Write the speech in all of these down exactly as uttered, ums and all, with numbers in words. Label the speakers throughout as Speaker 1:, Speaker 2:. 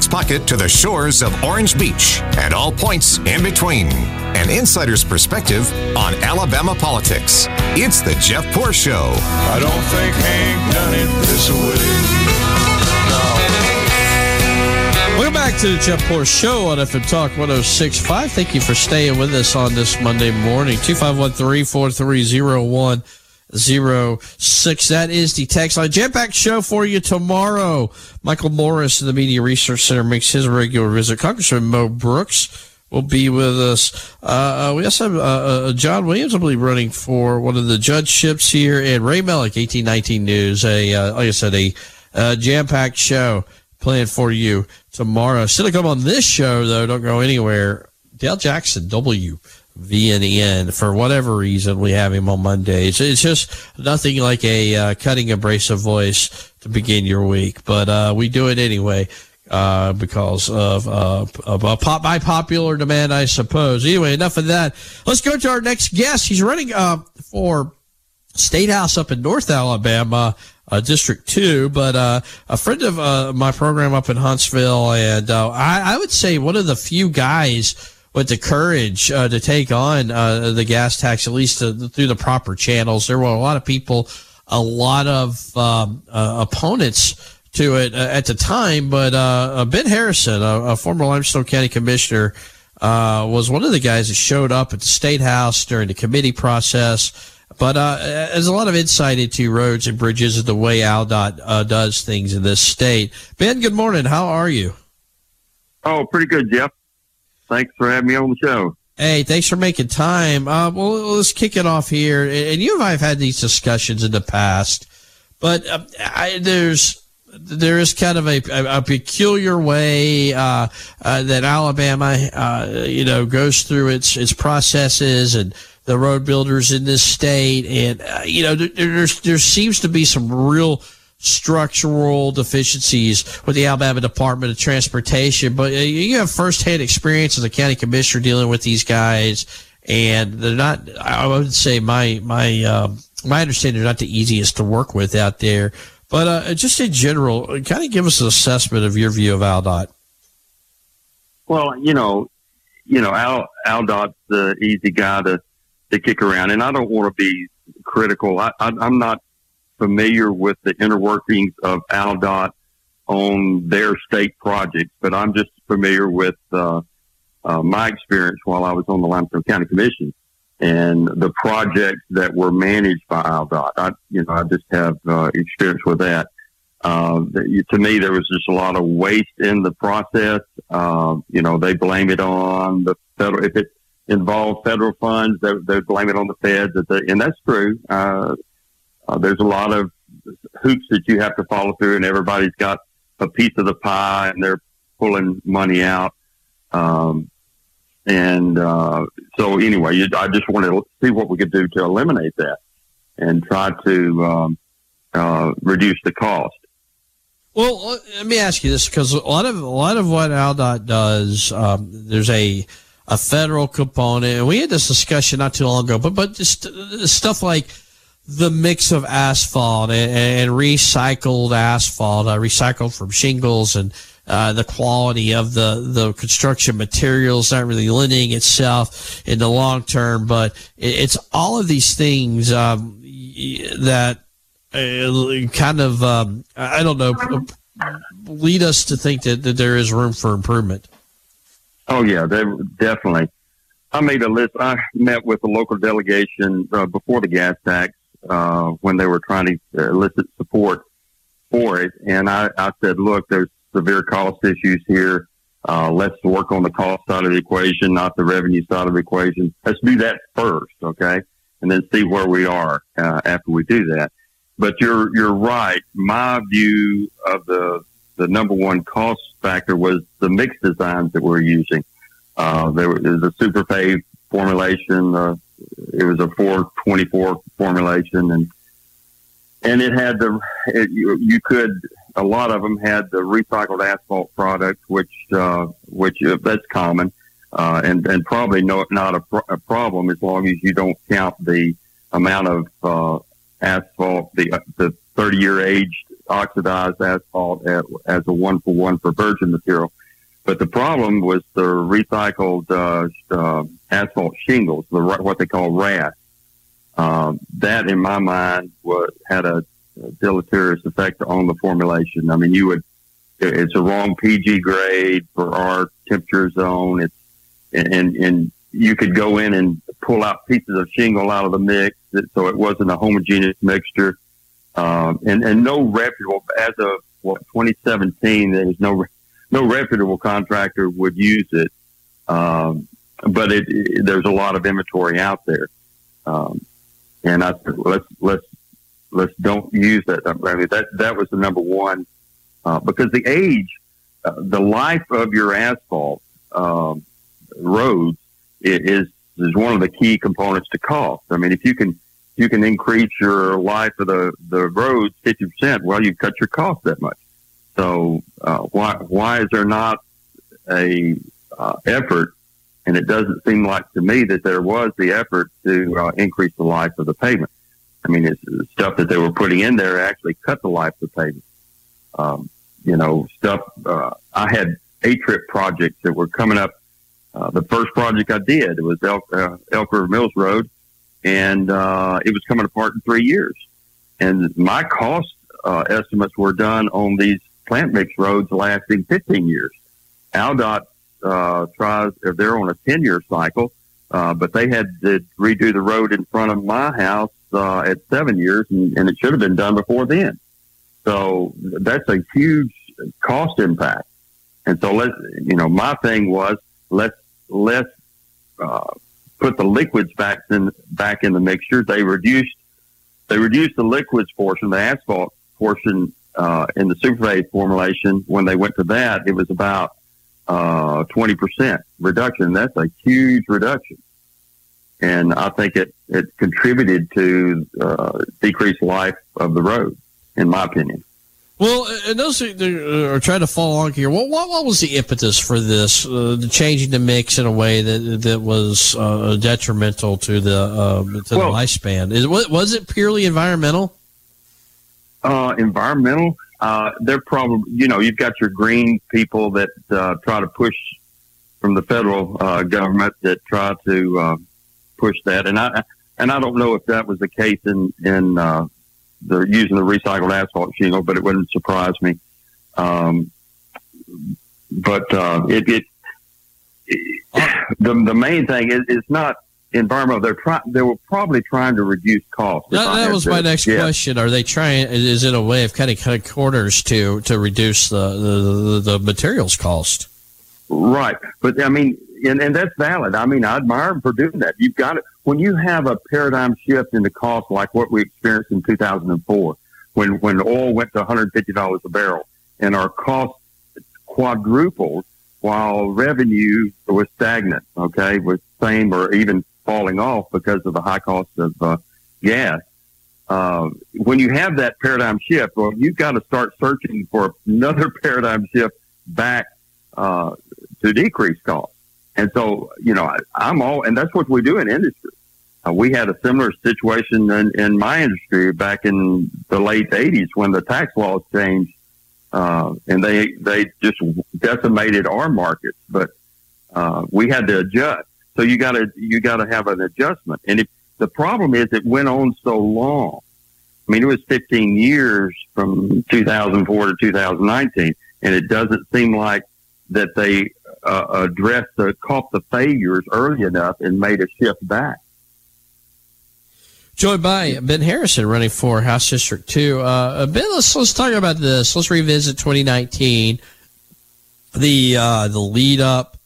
Speaker 1: Jack's Pocket to the shores of Orange Beach and all points in between. An insider's perspective on Alabama politics. It's the Jeff Poor Show.
Speaker 2: I don't think Hank done it this way.
Speaker 3: Welcome back to the Jeff Poor Show on F M Talk one oh six point five. Thank you for staying with us on this Monday morning. two five one three, four three zero, one zero six. That is the text line. Jam-packed show for you tomorrow. Michael Morris of the Media Research Center makes his regular visit. Congressman Mo Brooks will be with us. Uh, we also have uh, uh, John Williams, I believe, running for one of the judgeships here, and Ray Mellick, eighteen nineteen News. A uh, like I said, a uh, jam-packed show planned for you tomorrow. Still to come on this show, though, don't go anywhere. Dale Jackson, W V N N. For whatever reason, we have him on Mondays. It's just nothing like a uh, cutting abrasive voice to begin your week, but uh, we do it anyway uh, because of, uh, of uh, pop, by popular demand, I suppose. Anyway, enough of that. Let's go to our next guest. He's running uh, for State House up in North Alabama. Uh, District two, but uh, a friend of uh, my program up in Huntsville, and uh, I, I would say one of the few guys with the courage uh, to take on uh, the gas tax, at least uh, through the proper channels. There were a lot of people, a lot of um, uh, opponents to it uh, at the time, but uh, Ben Harrison, a, a former Limestone County Commissioner, uh, was one of the guys that showed up at the State House during the committee process. But uh, there's a lot of insight into roads and bridges and the way AlDOT uh, does things in this state. Ben, good morning. How are you?
Speaker 4: Oh, pretty good, Jeff. Thanks for having me on the show.
Speaker 3: Hey, thanks for making time. Uh, well, let's kick it off here. And you and I have had these discussions in the past, but uh, I, there's there is kind of a, a, a peculiar way uh, uh, that Alabama, uh, you know, goes through its its processes and the road builders in this state. And, uh, you know, there, there's, there seems to be some real structural deficiencies with the Alabama Department of Transportation. But uh, you have firsthand experience as a county commissioner dealing with these guys, and they're not, I would say my, my, um, my understanding, they're not the easiest to work with out there. But uh, just in general, kind of give us an assessment of your view of AlDOT.
Speaker 4: Well, you know, you know, Al, AlDOT's the easy guy to, to kick around, and I don't want to be critical. I, I, I'm not familiar with the inner workings of AlDOT on their state projects, but I'm just familiar with uh, uh, my experience while I was on the Limestone County Commission and the projects that were managed by AlDOT. I, you know, I just have uh, experience with that. Uh, to me, there was just a lot of waste in the process. Uh, you know, they blame it on the federal. If it involve federal funds, they, they blame it on the feds, and that's true. Uh, uh, there's a lot of hoops that you have to follow through, and everybody's got a piece of the pie, and they're pulling money out. Um, and uh, so anyway, you, I just wanted to see what we could do to eliminate that and try to um, uh, reduce the cost.
Speaker 3: Well, let me ask you this, because a lot of a lot of what AlDOT does, um, there's a a federal component, and we had this discussion not too long ago, but but just stuff like the mix of asphalt and, and recycled asphalt, uh, recycled from shingles, and uh, the quality of the, the construction materials not really lending itself in the long term, but it, it's all of these things um, that uh, kind of, um, I don't know, lead us to think that, that there is room for improvement.
Speaker 4: Oh, yeah, they, definitely. I made a list. I met with the local delegation uh, before the gas tax uh, when they were trying to elicit support for it. And I, I said, look, there's severe cost issues here. Uh, let's work on the cost side of the equation, not the revenue side of the equation. Let's do that first, okay? And then see where we are uh, after we do that. But you're you're right. My view of the the number one cost factor was the mix designs that we're using. Uh, there was a super pave formulation. Uh, it was a four twenty-four formulation, and and it had the it, you, you could a lot of them had the recycled asphalt product, which uh, which uh, that's common, uh, and and probably no, not a, pro- a problem as long as you don't count the amount of uh, asphalt, the the thirty year aged oxidized asphalt as, as a one for one for virgin material. But the problem was the recycled uh, uh, asphalt shingles, the what they call R A S. Um, that, in my mind, was, had a deleterious effect on the formulation. I mean, you would it's a wrong P G grade for our temperature zone. It's and and you could go in and pull out pieces of shingle out of the mix, so it wasn't a homogeneous mixture. Um, and and no reputable as of what twenty seventeen, there was no no reputable contractor would use it. Um, but it, it, there's a lot of inventory out there. Um, and I said, let's, let's, let's don't use that. I mean, that, that was the number one, uh, because the age, uh, the life of your asphalt, um, roads is, is one of the key components to cost. I mean, if you can, you can increase your life of the, the roads fifty percent, well, you cut your cost that much. So, uh, why, why is there not a, uh, effort? And it doesn't seem like to me that there was the effort to uh, increase the life of the pavement. I mean, it's, it's stuff that they were putting in there actually cut the life of the pavement. Um, you know, stuff, uh, I had A-trip projects that were coming up. Uh, the first project I did, it was Elk, uh, Elk River Mills Road, and uh, it was coming apart in three years. And my cost uh, estimates were done on these plant mix roads lasting fifteen years. AlDOT Uh, tries, they're on a ten-year cycle, uh, but they had to redo the road in front of my house uh, at seven years, and, and it should have been done before then. So that's a huge cost impact. And so let's, you know, my thing was let's let's uh, put the liquids back in back in the mixture. They reduced they reduced the liquids portion, the asphalt portion uh, in the superphase formulation. When they went to that, it was about uh, twenty percent reduction. That's a huge reduction. And I think it, it contributed to uh, decreased life of the road, in my opinion.
Speaker 3: Well, and those who are trying to follow along here, what, what, what was the impetus for this, uh, the changing the mix in a way that that was uh, detrimental to the uh, to well, the lifespan? Is was it purely environmental?
Speaker 4: Uh, environmental. Uh, they're probably, you know, you've got your green people that uh, try to push from the federal uh, government that try to uh, push that, and I and I don't know if that was the case in in. Uh, They're using the recycled asphalt shingle, but it wouldn't surprise me. Um, but uh, it, it, it the the main thing is it's not environmental. They're trying. They were probably trying to reduce costs.
Speaker 3: That, that was my next yeah. question. Are they trying? Is it a way of cutting cut corners to to reduce the the, the materials cost?
Speaker 4: Right, but I mean, and, and that's valid. I mean, I admire them for doing that. You've got it. When you have a paradigm shift in the cost like what we experienced in two thousand four, when, when oil went to one hundred fifty dollars a barrel and our cost quadrupled while revenue was stagnant, okay, was same or even falling off because of the high cost of uh, gas. Uh, when you have that paradigm shift, well, you've got to start searching for another paradigm shift back uh, to decrease costs. And so, you know, I, I'm all, and that's what we do in industry. Uh, we had a similar situation in, in my industry back in the late eighties when the tax laws changed, uh, and they, they just decimated our markets, but, uh, we had to adjust. So you gotta, you gotta have an adjustment. And if the problem is it went on so long, I mean, it was fifteen years from two thousand four to two thousand nineteen, and it doesn't seem like that they, Uh, addressed the caught the failures early enough and made a shift back.
Speaker 3: Joined by Ben Harrison, running for House District two. Uh, Ben, let's let's talk about this. Let's revisit twenty nineteen, the uh, the lead up,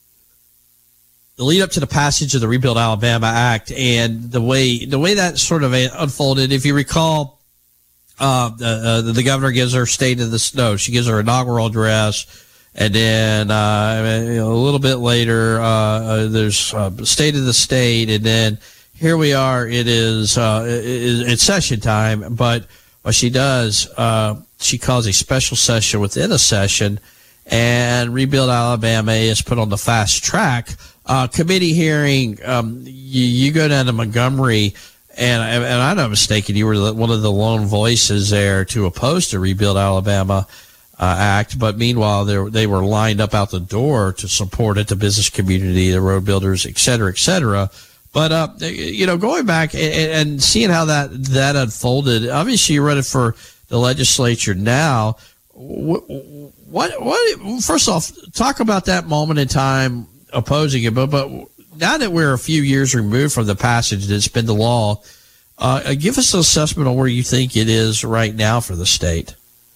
Speaker 3: the lead up to the passage of the Rebuild Alabama Act, and the way the way that sort of unfolded. If you recall, uh, the, uh, the governor gives her state of the no, she gives her inaugural address. And then uh, a little bit later, uh, there's uh, State of the State, and then here we are. It is uh, it, it's session time, but what she does, uh, she calls a special session within a session, and Rebuild Alabama is put on the fast track uh, committee hearing. Um, you, you go down to Montgomery, and, and I'm not mistaken, you were one of the lone voices there to oppose the Rebuild Alabama uh, Act. But meanwhile, they they were lined up out the door to support it, the business community, the road builders, et cetera, et cetera. But, uh, you know, going back and, and seeing how that, that unfolded, obviously you're running for the legislature now. What, what, what, first off, talk about that moment in time opposing it. But, but now that we're a few years removed from the passage that's been the law, uh, give us an assessment on where you think it is right now for the state.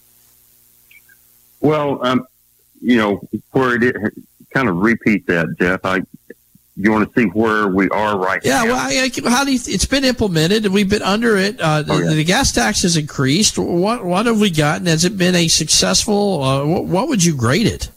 Speaker 4: Well, um, you know, where it is, kind of repeat that, Jeff. I, You want to see where we are right
Speaker 3: yeah,
Speaker 4: now?
Speaker 3: Yeah, well, I, how do you, it's been implemented, and we've been under it. Uh, the,
Speaker 4: oh, yeah.
Speaker 3: the gas tax has increased. What what have we gotten? Has it been a successful? Uh, what, what would you grade it?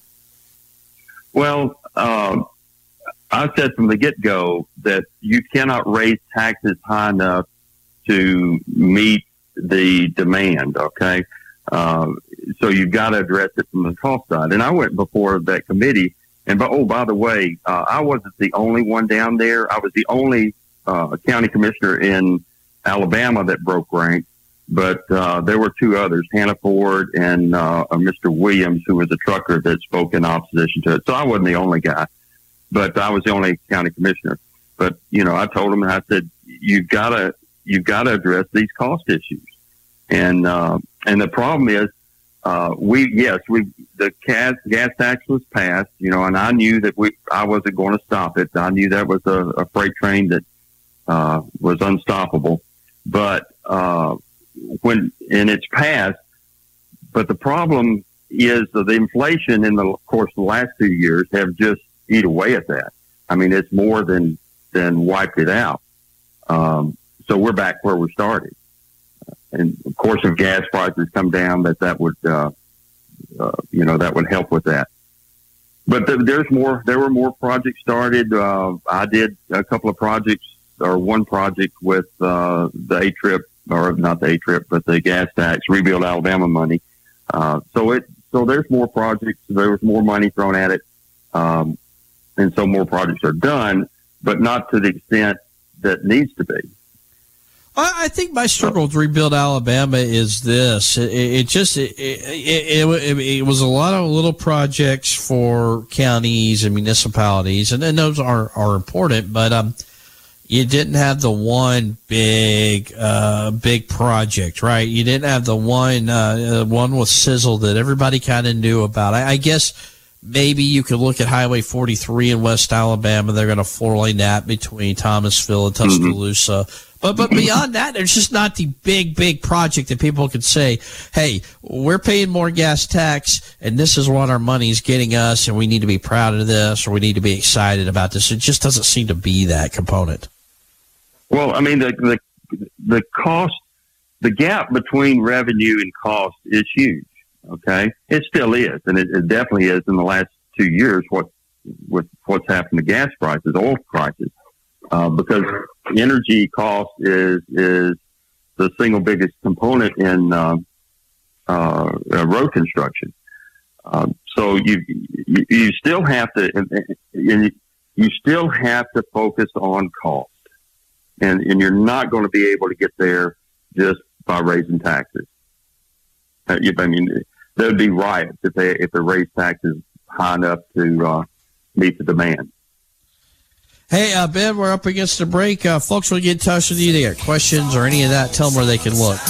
Speaker 4: Well, uh, I said from the get go that you cannot raise taxes high enough to meet the demand. Okay, uh, so you've got to address it from the cost side. And I went before that committee. And, oh, by the way, uh, I wasn't the only one down there. I was the only uh, county commissioner in Alabama that broke rank. But uh, there were two others, Hannah Ford and uh, Mister Williams, who was a trucker that spoke in opposition to it. So I wasn't the only guy, but I was the only county commissioner. But, you know, I told him, and I said, you've got to you've got to address these cost issues. And uh, and the problem is, Uh, we, yes, we, the gas, gas tax was passed, you know, and I knew that we, I wasn't going to stop it. I knew that was a, a freight train that, uh, was unstoppable, but, uh, when, and it's passed, but the problem is that the inflation in the of course the last two years have just eat away at that. I mean, it's more than, than wiped it out. Um, so we're back where we started. And of course, if gas prices come down, that that would, uh, uh, you know, that would help with that. But th- there's more. There were more projects started. Uh, I did a couple of projects, or one project with uh, the A trip, or not the A trip, but the gas tax, Rebuild Alabama money. Uh, so it, so there's more projects. There was more money thrown at it, um, and so more projects are done, but not to the extent that needs to be.
Speaker 3: I think my struggle with Rebuild Alabama is this. It, it just it it, it it was a lot of little projects for counties and municipalities, and, and those are, are important, but um, you didn't have the one big uh, big project, right? You didn't have the one uh, one with sizzle that everybody kind of knew about. I, I guess maybe you could look at Highway forty-three in West Alabama. They're going to four-lane that between Thomasville and Tuscaloosa. Mm-hmm. But but beyond that, there's just not the big, big project that people can say, hey, we're paying more gas tax, and this is what our money's getting us, and we need to be proud of this, or we need to be excited about this. It just doesn't seem to be that component.
Speaker 4: Well, I mean, the the, the cost, the gap between revenue and cost is huge, okay? It still is, and it, it definitely is in the last two years what with what's happened to gas prices, oil prices. Uh, because energy cost is is the single biggest component in uh, uh, road construction. Um, so you, you you still have to you, you still have to focus on cost, and and you're not going to be able to get there just by raising taxes. Uh, I mean, there would be riots if they if they raise taxes high enough to uh, meet the demand.
Speaker 3: Hey, uh, Ben, we're up against the break. Uh, folks will get in touch with you. They got questions or any of that. Tell them where they can look.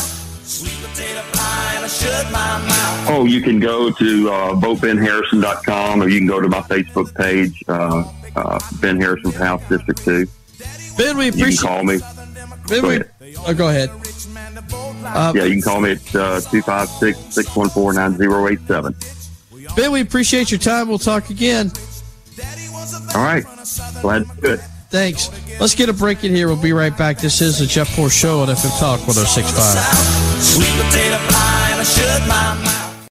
Speaker 4: Oh, you can go to uh, vote ben harrison dot com, or you can go to my Facebook page, uh, uh, Ben Harrison for House District two.
Speaker 3: Ben, we appreciate.
Speaker 4: You can call me.
Speaker 3: Ben,
Speaker 4: go
Speaker 3: we,
Speaker 4: ahead.
Speaker 3: Oh, go ahead. Uh,
Speaker 4: yeah, you can call me at uh, two five six, six one four, nine zero eight seven.
Speaker 3: Ben, we appreciate your time. We'll talk again.
Speaker 4: All right. Glad to do it.
Speaker 3: Thanks. Let's get a break in here. We'll be right back. This is the Jeff Poor Show on F M Talk one oh six point five.
Speaker 5: Sweet potato pie and I shut my mouth.